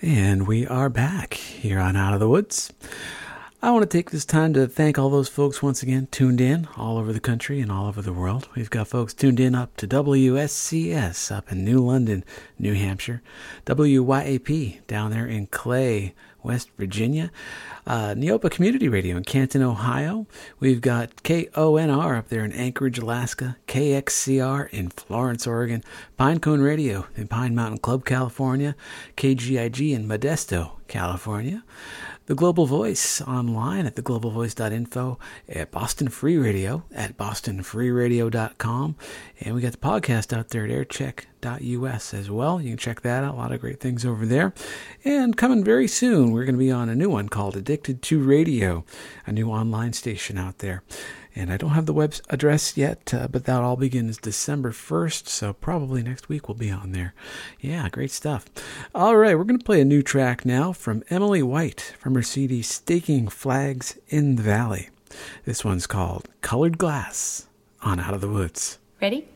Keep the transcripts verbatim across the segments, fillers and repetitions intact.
And we are back here on Out of the Woods. I want to take this time to thank all those folks once again tuned in all over the country and all over the world. We've got folks tuned in up to W S C S up in New London, New Hampshire, W Y A P down there in Clay, West Virginia, uh, Neopa Community Radio in Canton, Ohio. We've got K O N R up there in Anchorage, Alaska, K X C R in Florence, Oregon, Pinecone Radio in Pine Mountain Club, California, K G I G in Modesto, California, The Global Voice online at the global voice dot info, at Boston Free Radio at boston free radio dot com, and we got the podcast out there at aircheck dot U S as well. You can check that out. A lot of great things over there. And coming very soon, we're going to be on a new one called Addicted to Radio, a new online station out there. And I don't have the web address yet, uh, but that all begins December first, so probably next week we'll be on there. Yeah, great stuff. All right, we're going to play a new track now from Emily White from her C D Staking Flags in the Valley. This one's called Colored Glass on Out of the Woods. Ready?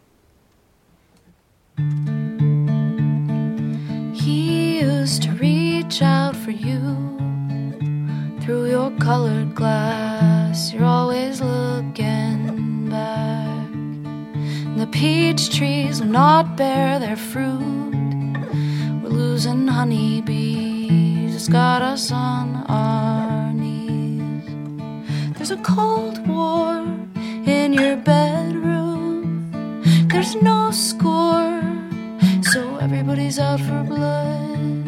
He used to reach out for you through your colored glass. You're always looking back. The peach trees will not bear their fruit. We're losing honeybees. It's got us on our knees. There's a cold war in your bedroom. There's no score, so everybody's out for blood.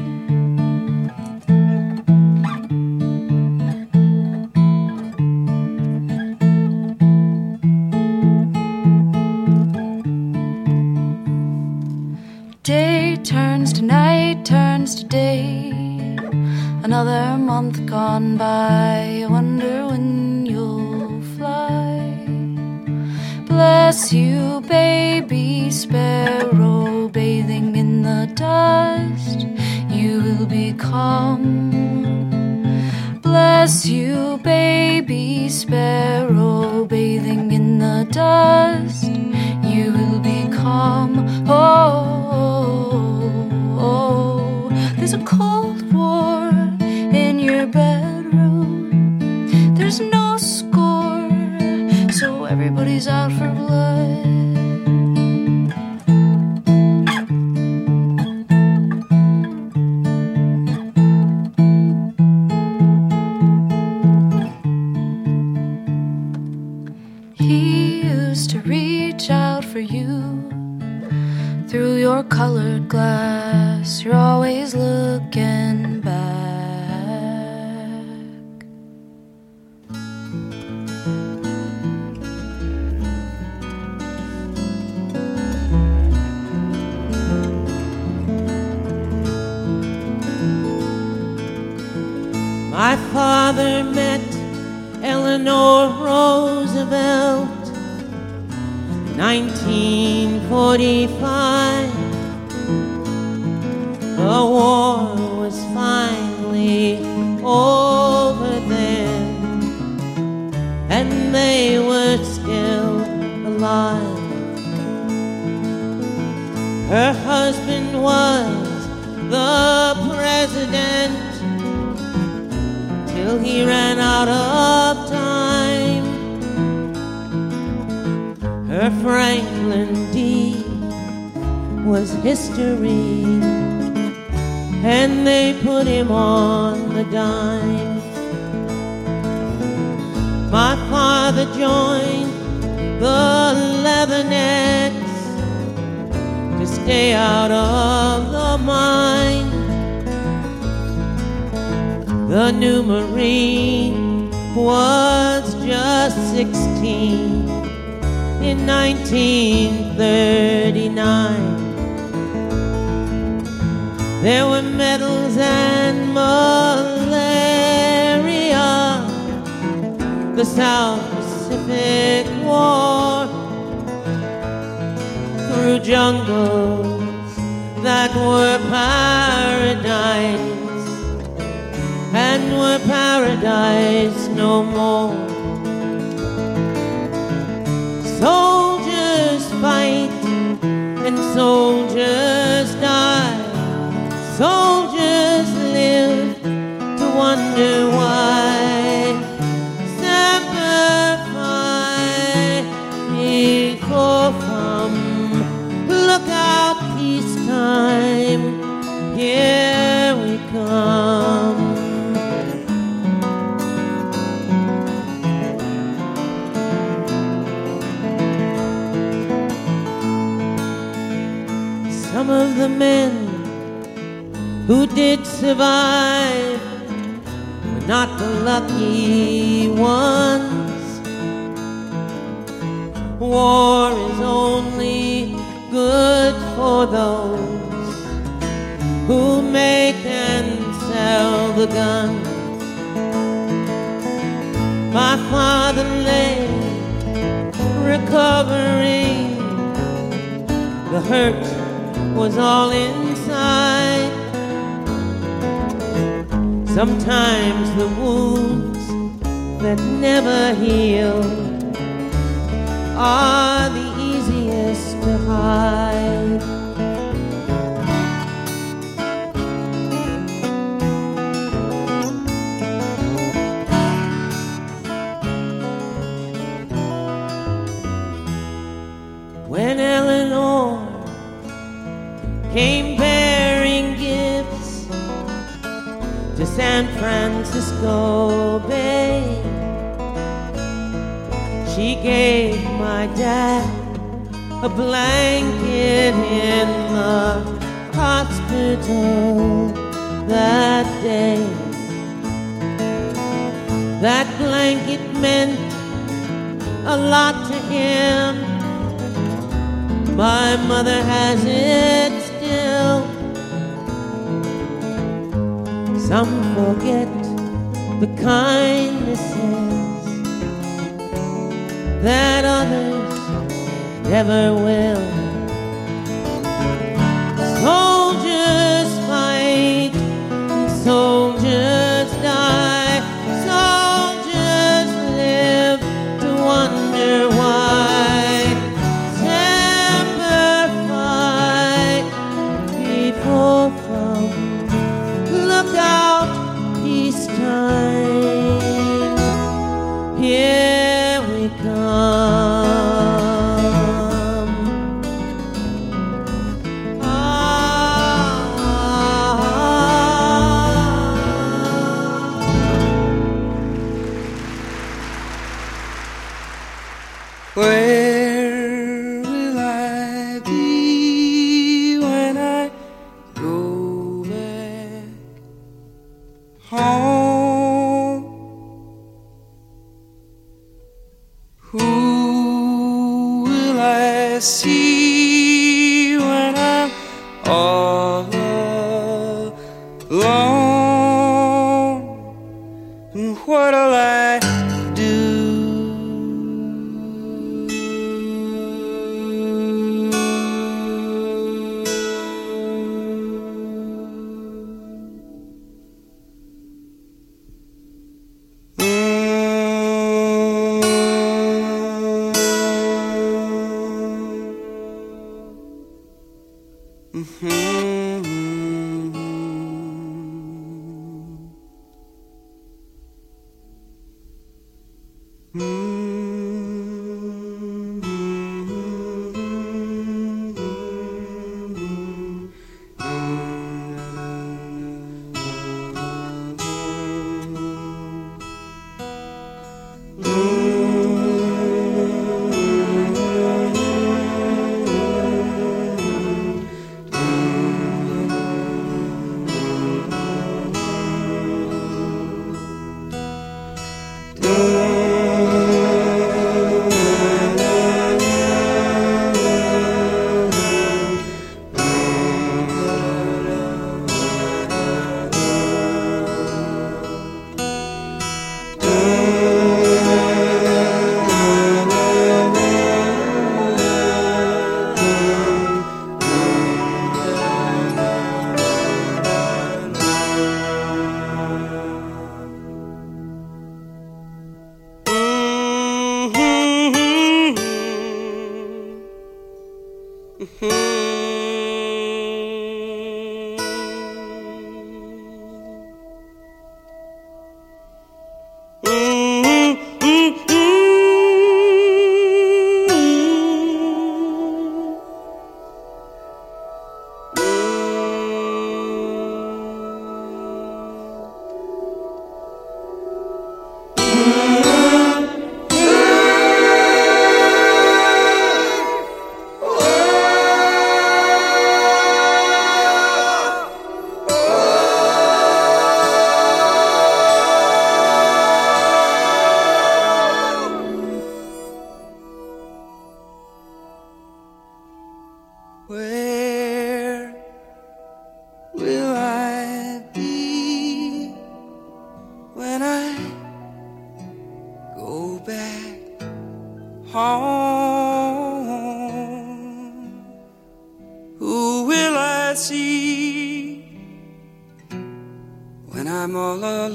Day turns to night, turns to day. Another month gone by. I wonder when you'll fly. Bless you, baby sparrow, bathing in the dust. You will become. Bless you, baby sparrow, bathing in the dust. You will become. Oh. Oh, there's a cold war in your bedroom. There's no score, so everybody's out for blood. He used to reach out for you through your colored glass. You're always looking back. My father met Eleanor Roosevelt nineteen forty-five. The war was finally over then, and they were still alive. Her husband was the president till he ran out of time. Her Franklin D was history, and they put him on the dime. My father joined the Leathernecks to stay out of the mine. The new Marine was just sixteen in nineteen thirty-nine. There were medals and malaria, the South Pacific War, through jungles that were paradise and were paradise no more. Soldiers fight and soldiers die. Soldiers wonder why. Semper Fi, before from, look out, peacetime, here we come. Some of the men who did survive were not the lucky ones. War is only good for those who make and sell the guns. My father lay recovering, the hurt was all inside. Sometimes the wounds that never heal are the easiest to hide. When Eleanor came bearing gifts to San Francisco Bay, she gave my dad a blanket in the hospital that day. That blanket meant a lot to him. My mother has it still. Some forget the kindnesses that others never will. Soldiers fight and soldiers die. Soldiers live to wonder why. Semper Fi, before from, look out, peacetime, here we come. Where will I be when I go back home? Who will I see when I'm all alone? And what'll I do? Mm-hmm. when I'm all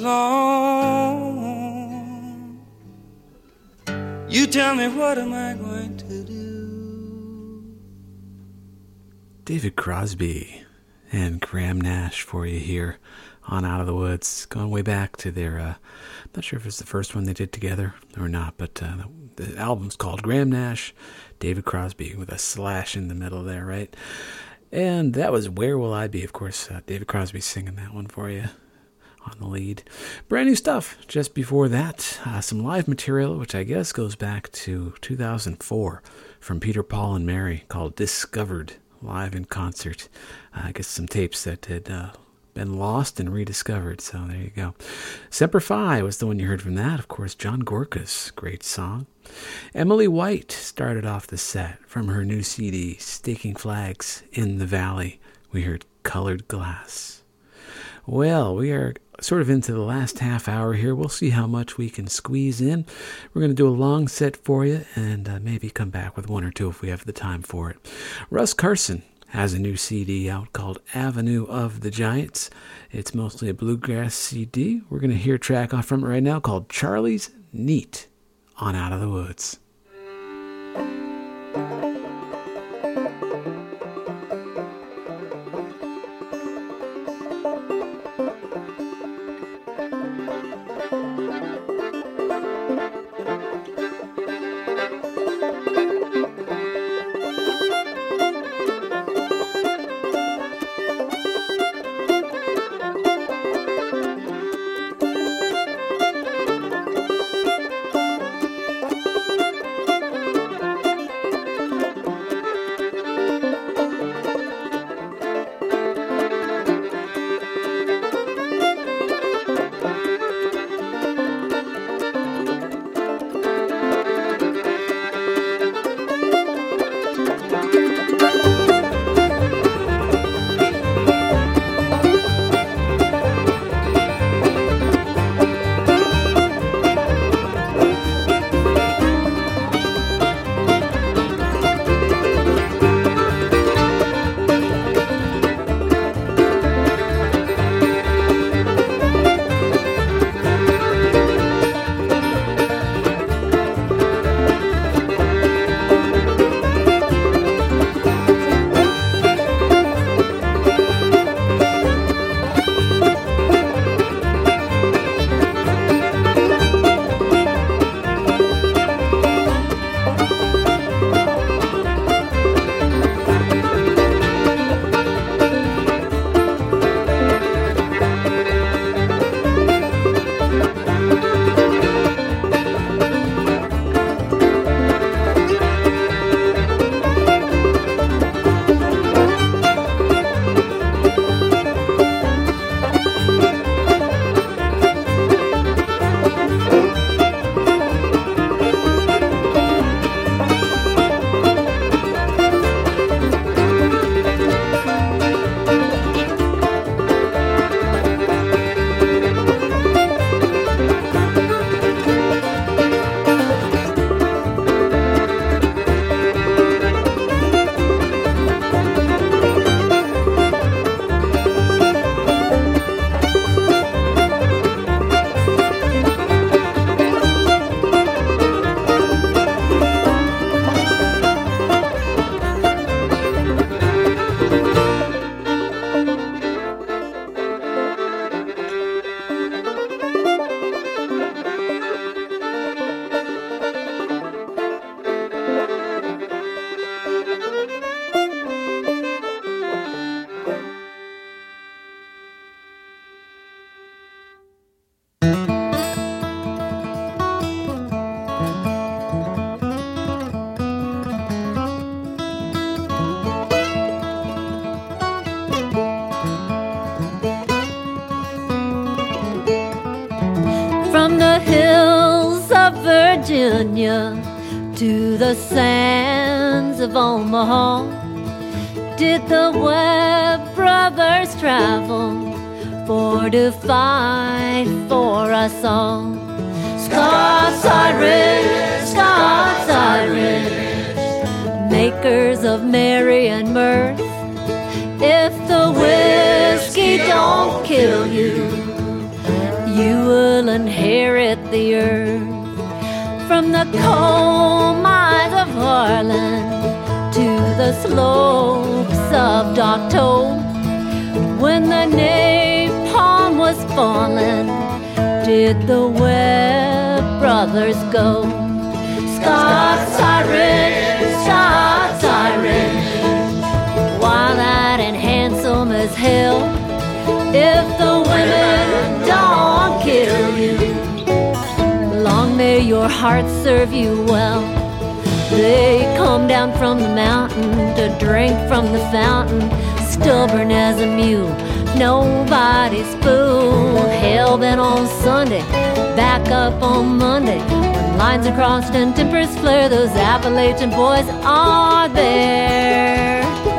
alone. You tell me, what am I going to do? David Crosby and Graham Nash for you here on Out of the Woods, going way back to their, uh, not sure if it's the first one they did together or not, but uh, the, the album's called Graham Nash, David Crosby, with a slash in the middle there, right? And that was Where Will I Be? Of course, uh, David Crosby singing that one for you on the lead. Brand new stuff just before that. Uh, some live material, which I guess goes back to two thousand four from Peter, Paul, and Mary, called Discovered, live in concert. Uh, I guess some tapes that had uh, been lost and rediscovered, so there you go. Semper Fi was the one you heard from that. Of course, John Gorka's great song. Emily White started off the set from her new C D, Staking Flags in the Valley. We heard Colored Glass. Well, we are sort of into the last half hour here. We'll see how much we can squeeze in. We're going to do a long set for you and uh, maybe come back with one or two if we have the time for it. Russ Carson has a new C D out called Avenue of the Giants. It's mostly a bluegrass C D. We're going to hear a track off from it right now called Charlie's Neat on Out of the Woods. Virginia to the sands of Omaha, did the Webb brothers travel for to fight for us all. Scots Irish, Scots Irish, makers of merry and mirth. If the whiskey don't kill you, the earth. From the coal mines of Harlan to the slopes of Dotto, when the napalm was falling, did the Webb brothers go. Scots Irish, Scots Irish, wild-eyed and handsome as hell. If the women don't kill you, long may your heart serve you well. They come down from the mountain to drink from the fountain, stubborn as a mule, nobody's fool. Hell-bent on Sunday, back up on Monday. When lines are crossed and tempers flare, those Appalachian boys are there.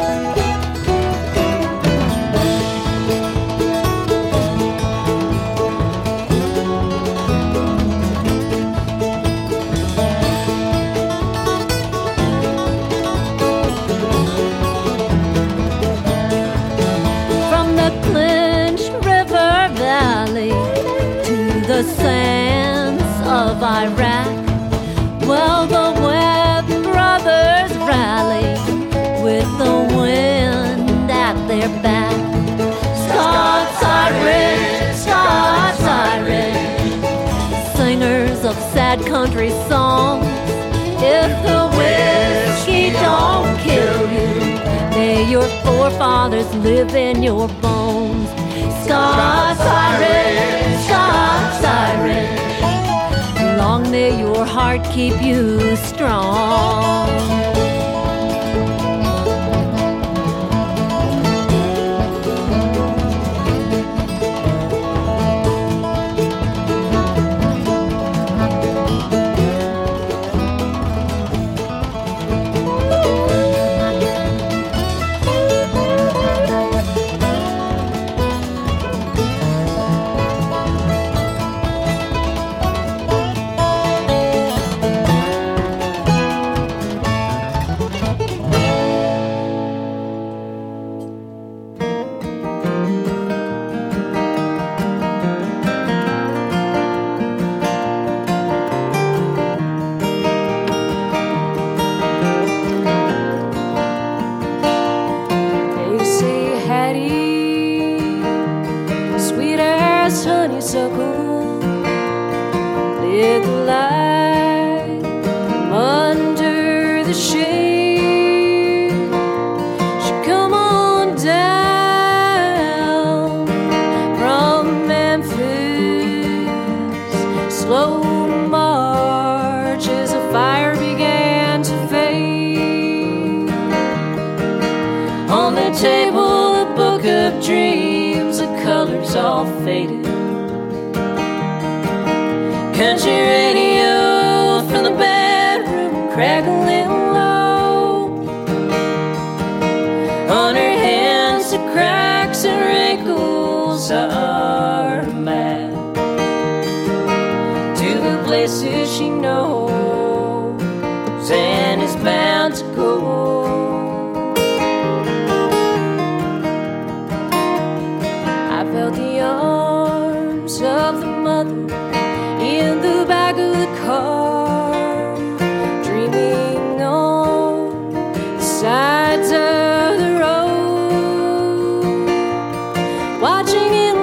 The sands of Iraq, well, the Webb brothers rally with the wind at their back. Scots Irish, Scots Irish, singers of sad country songs. If the whiskey don't kill you, may your forefathers live in your bones. Scots Irish, Scots Irish, long may your heart keep you strong. Country radio from the bedroom, crackling low. On her hands, the cracks and wrinkles are a map to the places she knows and is bound to go. I felt the arms of the mother in the back of the car, dreaming on the sides of the road, watching in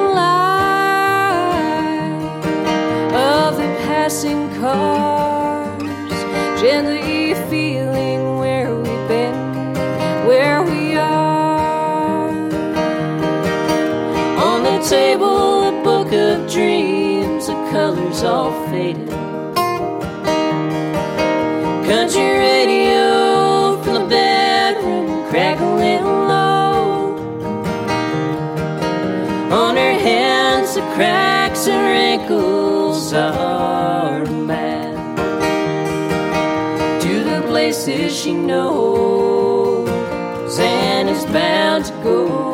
light of the passing cars, gently feeling where we've been, where we are. On the table, a book of dreams, the colors all faded. Country radio from the bedroom, crackling low. On her hands, the cracks and wrinkles are mad to the places she knows and is bound to go.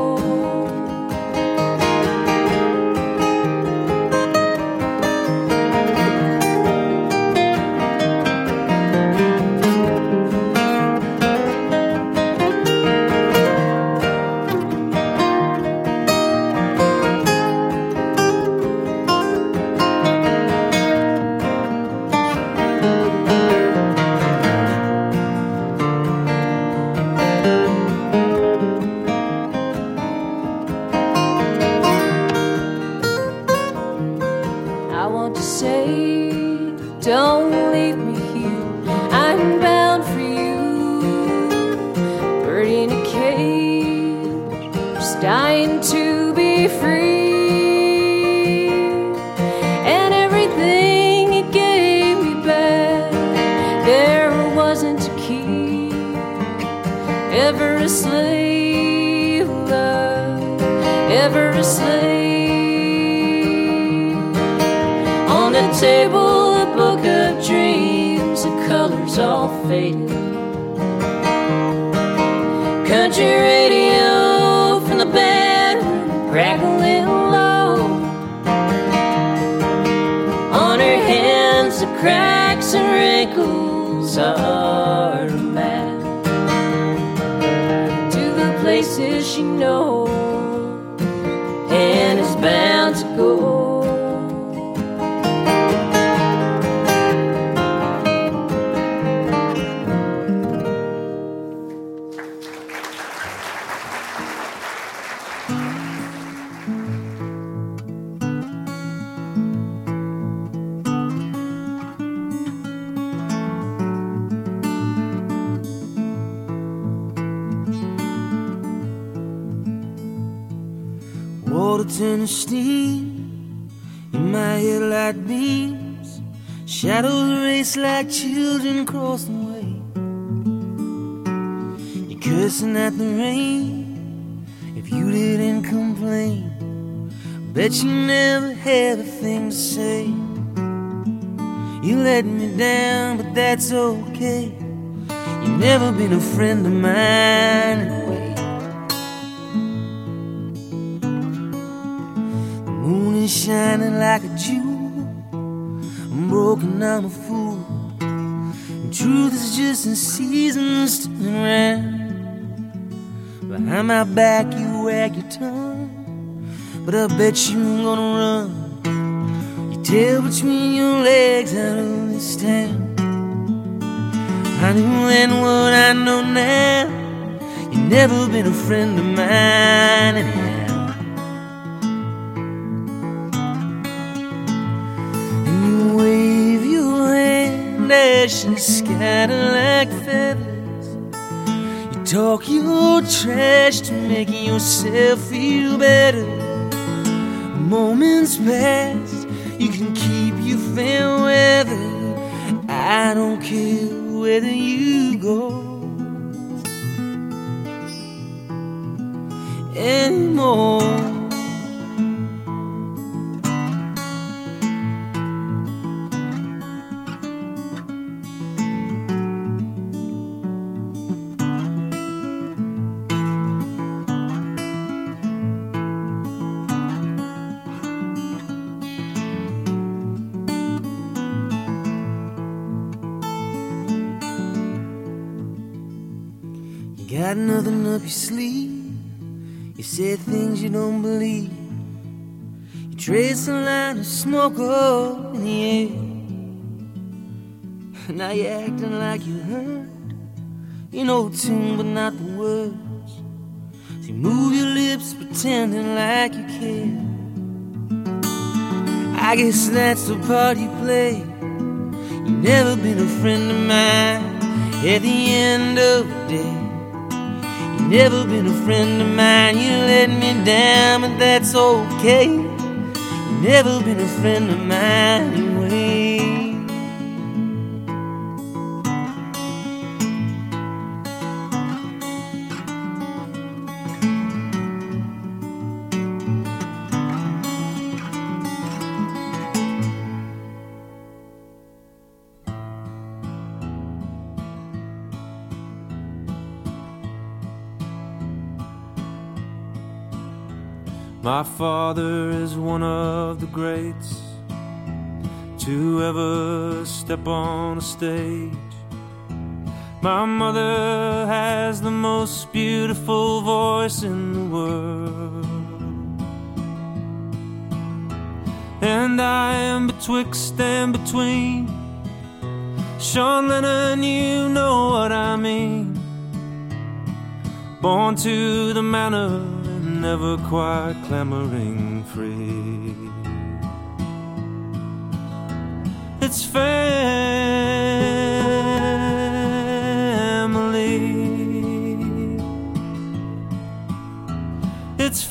say, don't leave me here, I'm bound for you. Bird in a cage, just dying to be free. And everything you gave me back, there wasn't to keep. Ever a slave, love, ever a slave. On the table, a book of dreams, the colors all faded. Country radio from the bedroom, crackling low. On her hands, the cracks and wrinkles are a map to the places she knows and is bound to go. Water turn to steam in my headlight beams. Shadows race like children across the way. You're cursing at the rain if you didn't complain. Bet you never had a thing to say. You let me down, but that's okay. You've never been a friend of mine anyway. The moon is shining like a jewel. I'm broken, I'm a fool. And truth is just in seasons turning around. Behind my back you wag your tongue, but I bet you ain't gonna run. You tail between your legs out of this town. I knew then what I know now. You've never been a friend of mine anyhow. And you wave your hand as you scatter like feathers. You talk your trash to make yourself feel better. Moments past, you can keep your fair weather. I don't care whether you go anymore. Got nothing up your sleeve. You said things you don't believe. You trace a line of smoke up in the air. Now you're acting like you heard. You know the tune but not the words. So you move your lips pretending like you care. I guess that's the part you play. You've never been a friend of mine. At the end of the day, never been a friend of mine. You let me down, but that's okay. You've never been a friend of mine anyway. My father is one of the greats to ever step on a stage. My mother has the most beautiful voice in the world, and I am betwixt and between. Sean Lennon, you know what I mean. Born to the manor, never quite clamoring free. It's family. It's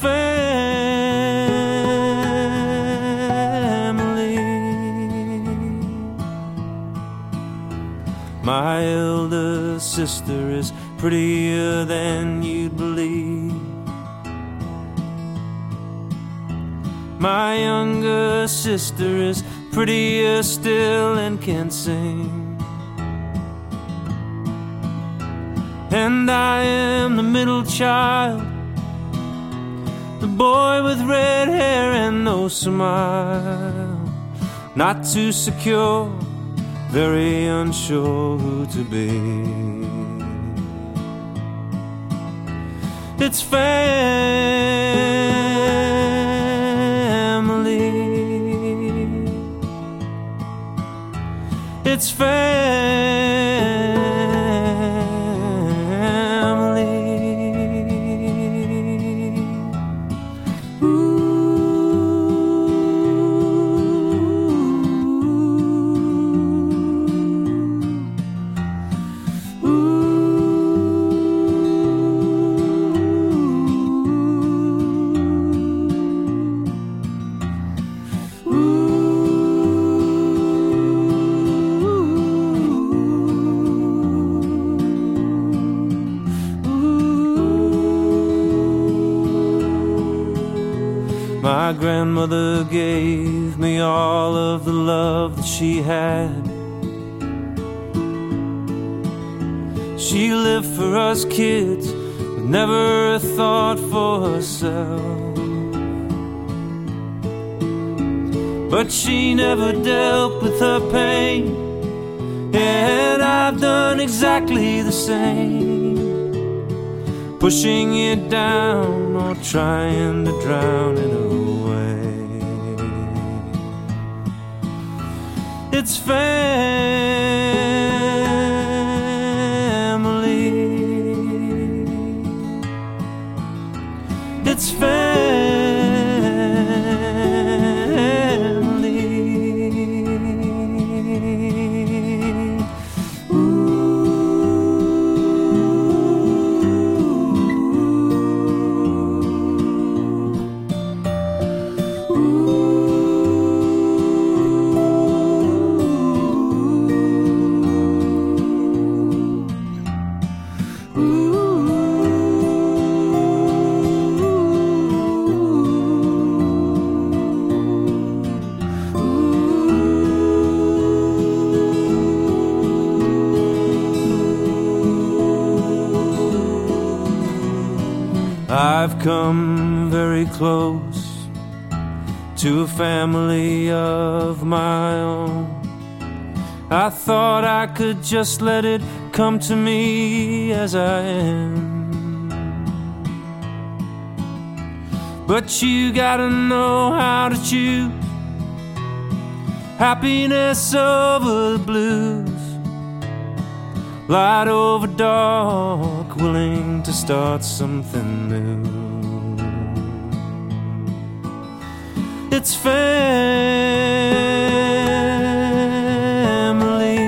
family. My elder sister is prettier than you'd believe. My younger sister is prettier still and can sing. And I am the middle child, the boy with red hair and no smile. Not too secure, very unsure who to be. It's family. It's family. My grandmother gave me all of the love that she had. She lived for us kids, with never a thought for herself. But she never dealt with her pain, and I've done exactly the same. Pushing it down or trying to drown it away. It's family. It's family. I've come very close to a family of my own. I thought I could just let it come to me as I am. But you gotta know how to choose happiness over the blues, light over dark, willing to start something new. It's family.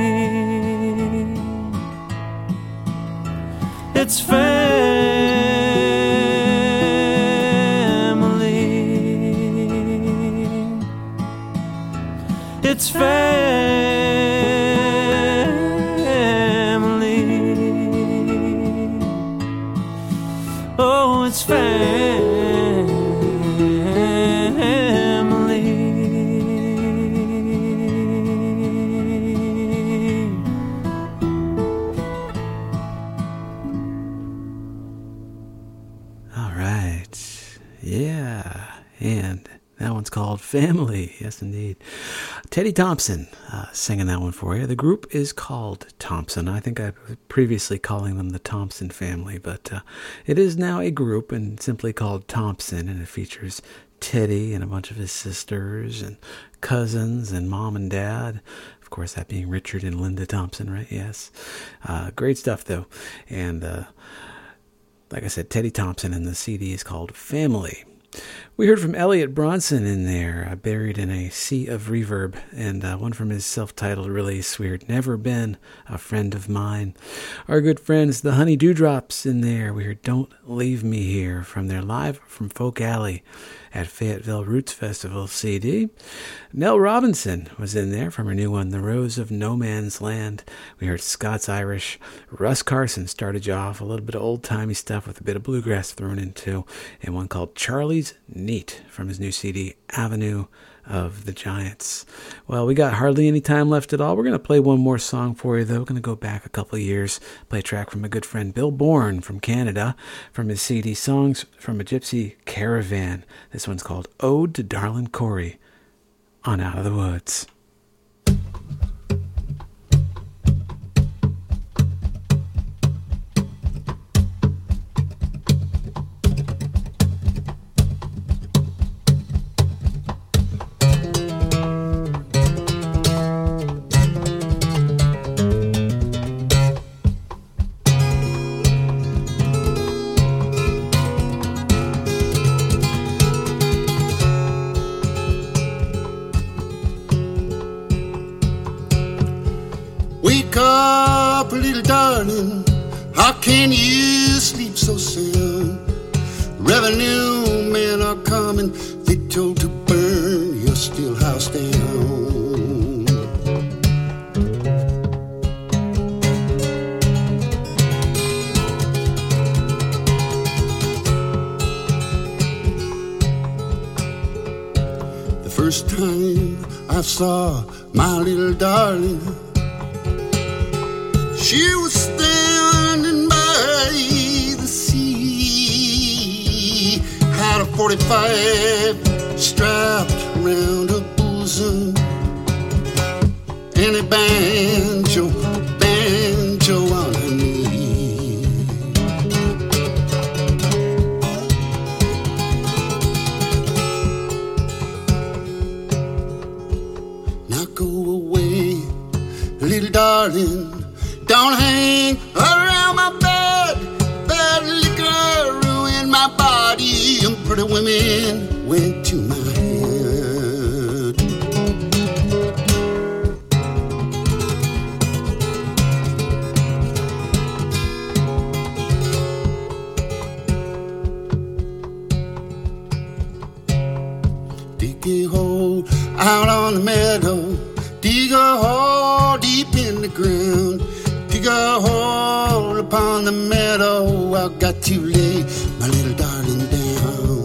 It's family. It's family. Oh, it's family. All right. Yeah. And that one's called Family. Yes, indeed. Teddy Thompson uh, singing that one for you. The group is called Thompson. I think I was previously calling them the Thompson Family, but uh, it is now a group and simply called Thompson, and it features Teddy and a bunch of his sisters and cousins and mom and dad. Of course, that being Richard and Linda Thompson, right? Yes. Uh, great stuff, though. And uh, like I said, Teddy Thompson, and the C D is called Family. We heard from Elliot Bronson in there, uh, buried in a sea of reverb, and uh, one from his self-titled release. We heard Never Been a Friend of Mine. Our good friends, the Honey Dewdrops, in there. We heard Don't Leave Me Here from their Live from Folk Alley at Fayetteville Roots Festival C D. Nell Robinson was in there from her new one, The Rose of No Man's Land. We heard Scots Irish. Russ Carson started you off, a little bit of old-timey stuff with a bit of bluegrass thrown into, and one called Charlie's Neat from his new C D, Avenue of the Giants. Well, we got hardly any time left at all. We're going to play one more song for you, though. We're going to go back a couple of years, play a track from a good friend, Bill Bourne from Canada, from his C D, Songs from a Gypsy Caravan. This one's called Ode to Darlin' Corey on Out of the Woods. Darling, how can you sleep so soon? Revenue men are coming, they told to burn your still house down. The first time I saw my little darling, she was standing by the sea, had a forty-five strapped around her bosom, and a banjo, banjo on her knee. Now go away, little darling, don't hang around my bed. Bad liquor ruined my body, and pretty women went to my head. Dig a hole out on the meadow, dig a hole deep in the ground. Dig a hole upon the meadow, I've got to lay my little darling down.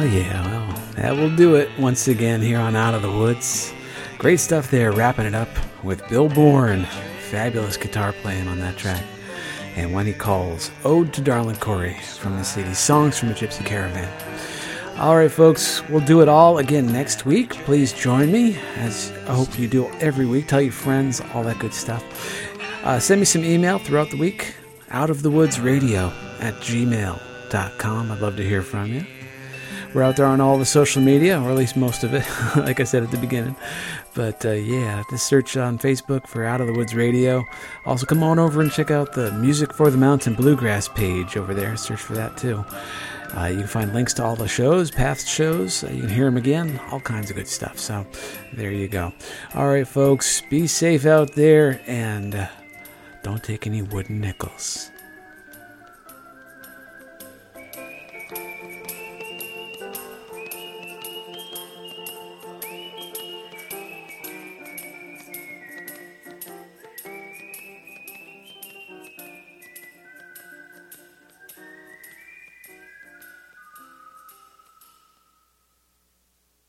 yeah, well, that will do it once again here on Out of the Woods. Great stuff there, wrapping it up with Bill Bourne. Fabulous guitar playing on that track. And When He Calls, Ode to Darlin' Corey from the C D, Songs from a Gypsy Caravan. All right, folks, we'll do it all again next week. Please join me, as I hope you do every week. Tell your friends, all that good stuff. Uh, send me some email throughout the week, outofthewoodsradio at gmail dot com. I'd love to hear from you. We're out there on all the social media, or at least most of it, like I said at the beginning. But uh, yeah, just search on Facebook for Out of the Woods Radio. Also, come on over and check out the Music for the Mountain Bluegrass page over there. Search for that too. Uh, you can find links to all the shows, past shows. Uh, you can hear them again, all kinds of good stuff. So there you go. All right, folks, be safe out there, and uh, don't take any wooden nickels.